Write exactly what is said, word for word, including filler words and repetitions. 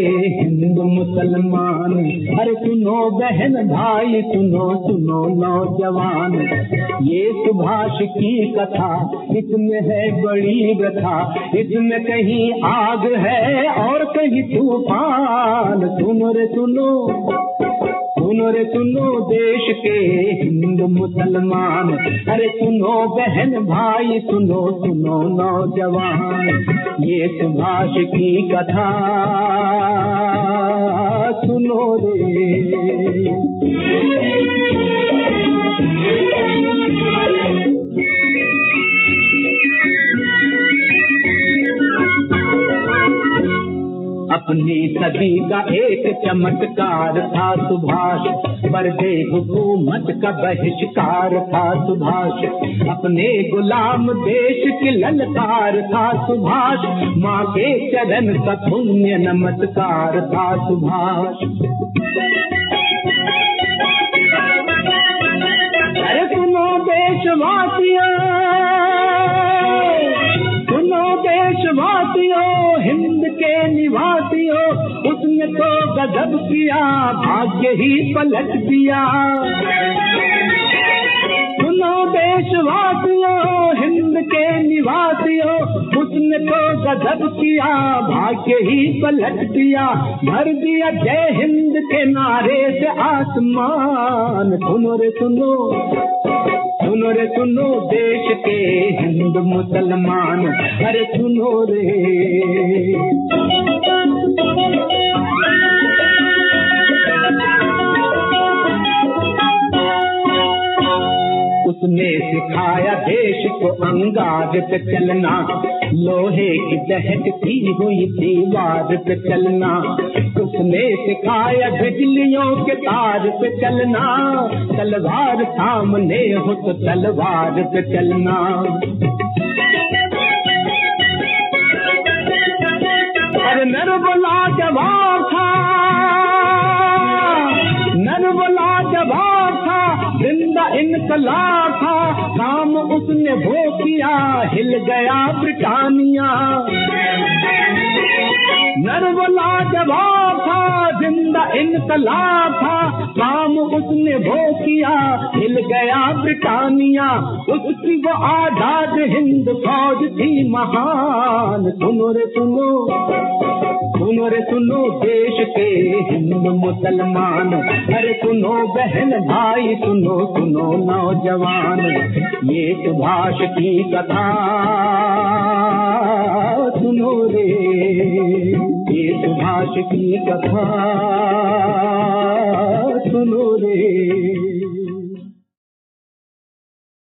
हिंदू मुसलमान, अरे सुनो बहन भाई सुनो सुनो नौजवान, ये सुभाष की कथा इसमें है बड़ी व्यथा, इसमें कहीं आग है और कहीं तूफान। सुनो रे सुनो सुनो रे सुनो देश के हिंदू मुसलमान, अरे सुनो बहन भाई सुनो सुनो नौजवान, ये सुभाष की कथा सुनो रे। अपनी सदी का एक चमत्कार था सुभाष, पर्दे हुकूमत का बहिष्कार था सुभाष, अपने गुलाम देश की ललकार था सुभाष, माँ के चरण का पुण्य नमस्कार था सुभाष। अरे सुनो देशवासियों सुनो देशवासियों, हिंद के निवासियों, उसने तो गजब किया भाग्य ही पलट दिया। सुनो देशवासियों हिंद के निवासियों, उसने तो गजब किया भाग्य ही पलट दिया, भर दिया जय हिंद के नारे से आसमान। सुनो रे सुनो सुनो रे सुनो देश के हिंदू मुसलमान, अरे सुनो रे। उसने सिखाया देश को अंगार पे चलना, लोहे की दहकती हुई दीवार पे चलना, उसने सिखाया बिजलियों के तार पे चलना, तलवार सामने हो तो तलवार पे चलना। अरे नरबला जवाब था नरबला जवाब था, जिंदा इनकलाब था, काम उसने वो किया हिल गया ब्रिटानिया। नरबला जवाब था, जिंदा इनकलाब था, काम उसने वो किया हिल गया ब्रिटानिया, उसकी वो आजाद हिंद फौज थी महान। सुनो रे सुनो सुनो रे सुनो देश के हिंदू मुसलमान, अरे सुनो बहन भाई सुनो सुनो नौजवान, ये सुभाष की कथा सुनो रे, ये सुभाष की कथा सुनो रे।